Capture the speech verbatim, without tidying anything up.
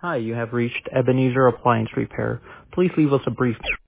Hi, you have reached Ebenezer Appliance Repair. Please leave us a brief